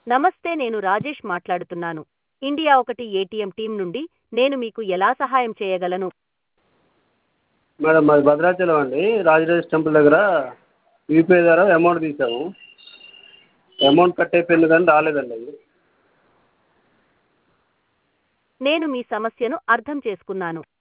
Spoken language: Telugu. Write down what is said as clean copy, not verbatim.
నమస్తే, నేను రాజేష్ మాట్లాడుతున్నాను. ఇండియా ఒకటి ఏటీఎం టీం నుండి. నేను మీకు ఎలా సహాయం చేయగలను? మేడం మాది భద్రాచలం అండి. రాజరాజేశ్వరి టెంపుల్ దగ్గర యూపీఐ ద్వారా అమౌంట్ తీసాము. అమౌంట్ కట్ అయిపోయింది కానీ రాలేదండి అది. నేను మీ సమస్యను అర్థం చేసుకున్నాను.